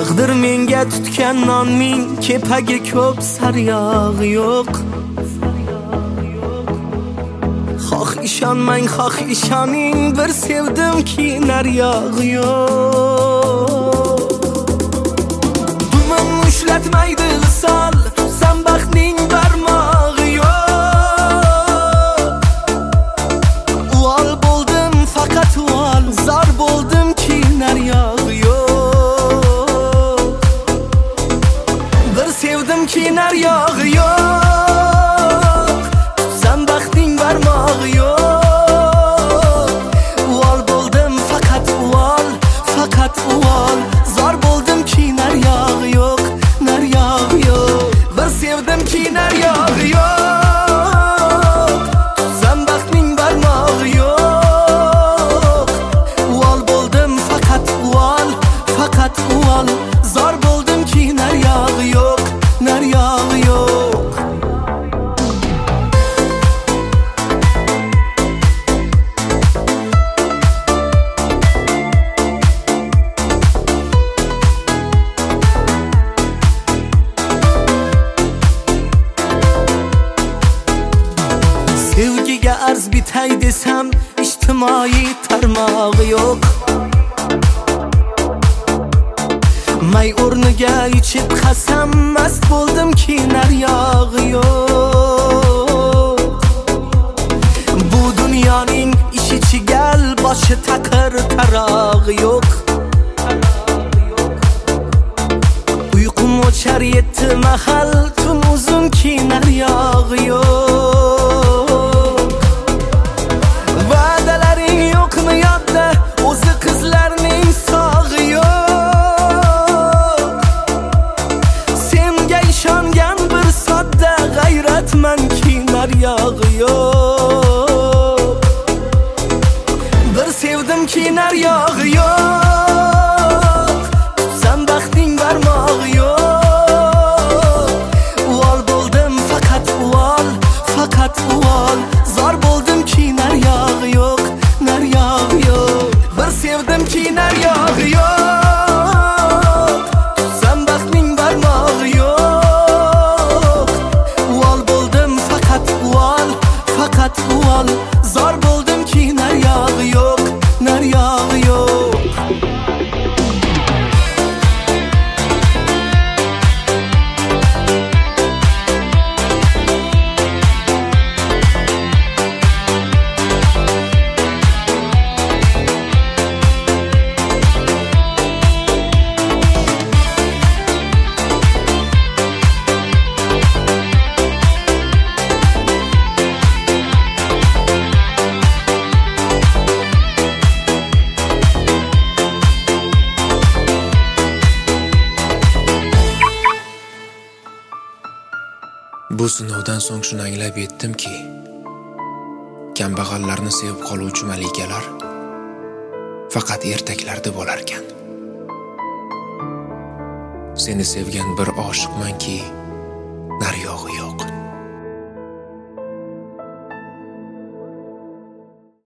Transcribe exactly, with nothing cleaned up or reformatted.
Taqdir menga tutgan nonning kepagi ko'p, saryog' yo'q. Xoh ishonmang, xoh ishoning, bir sevdimki naryog' yo'q. Dumim ushlatmaydi visol, tutsam baxtning barmog'i yo'q. Uvol bo'ldim faqat uvol, zor bo'ldimki naryog' yo'q. Bir sevdimki naryog' yo'q, tutsam baxtning barmog'i yo'q. Uvol bo'ldim faqat uvol, faqat uvol, zor bo'ldimki naryog' yo'q, naryog' yo'q. Bir sevdimki naryog' yo'q, tutsam baxtning barmog'i yo'q. Uvol bo'ldim faqat uvol, faqat uvol, zor bo'ldimki naryog' yo'q, naryog' yo'q. Sevgiga arz bitay desam, ijtimoiy tarmog'i yo'q. May o'rniga ichib qasam, mast bo'ldimki naryog' yo'q. Bu dunyoning ishi chigal, boshi taqir, tarog'i yo'q. Uyqum o'char yetti mahal, tun uzunki naryog' yo'q. Va'dalaring yo'qmi yodda, o'zi qizlarning sog'i yo'q. Senga ishongan bir sodda g'ayratmanki naryog' yo'q. Bir sevdimki naryog' yo'q, tutsam baxtning barmog'i yo'q. Uvol bo'ldim faqat uvol, faqat uvol, zor bo'ldimki naryog' yo'q, naryog' yo'q. Bir sevdimki naryog' yo'q, tutsam baxtning barmog'i yo'q. Uvol bo'ldim faqat uvol, faqat uvol, zor bo'ldimki naryog' yo'q, naryog' yo'q. Bu sinovdan so'ng shuni anglab yetdimki, kambag'allarni sevib qoluvchi malikalar faqat ertaklarda bo'larkan. Seni sevgan bir oshiqmanki, naryog'i yo'q.